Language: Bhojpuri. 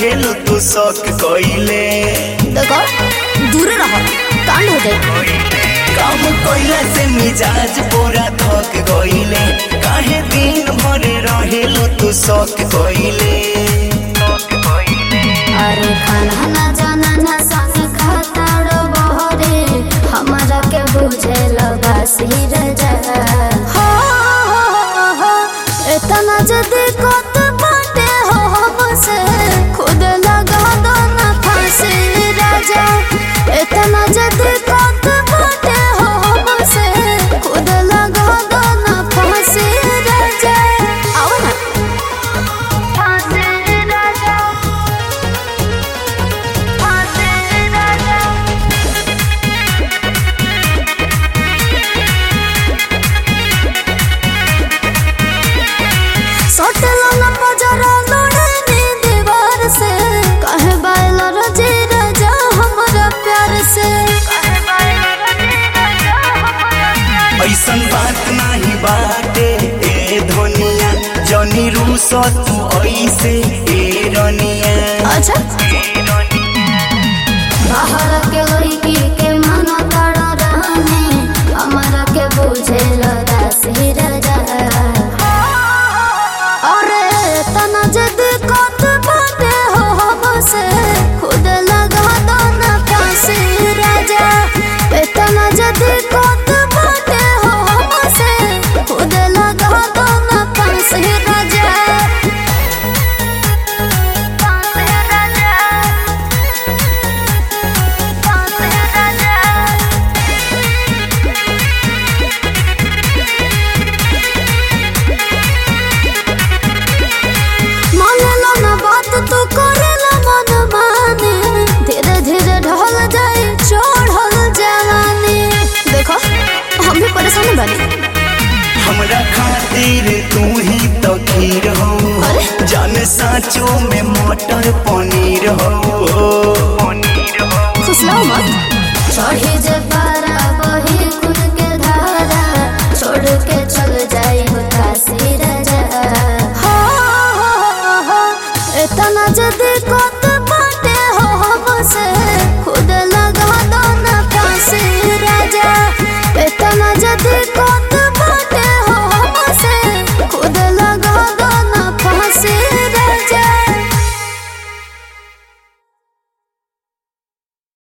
रहेलू तू शौक कइले। देखो दूर रहो कांड हो जाए। काम कइला से मिजाज पूरा थक गइले, काहे दिन भर रहेलू तू शौक कइले। अरे खाना ना जाना ना संग खाता रो बहरे, हमारा के बुझे लगा सी रजा। हो इतना जल्दी कत बाटे हो हमसे, खुद लगा दो ना फांसी राजा। इतना जल्दी कत बाटे हो हमसे, खुद लगा दो ना फांसी राजा। आओ ना फांसी राजा, फांसी राजा। सोटलो ना पजरा लोड़े नी दीवार से, कहे बाइल रजी राजा हमारा प्यार से। ऐसन बात नहीं बाटे ए धनिया, जनी रूस तू ऐसे ए रनिया। अच्छा बाहर के लड़की के मन तारा रहने, हमारा के बुझे लगा सी राजा। अरे तना जद कत बाटे हो हमसे, खुद लगा दो ना फांसी राजा। इतना जद कत बाटे हो हमसे, खुद लगा दो ना फांसी राजा। फांसी राजा, फांसी राजा। मानेला ना बात तू करेला मन माने, धीरे धीरे ढल जाए चढ़ल जवानी। देखो हम भी परेशान बानी। हमरा खातिर तू ही तो खीर हो, अरे? जान साँचों में मटर पनीर हो। फुसलाओ मत चढ़े जब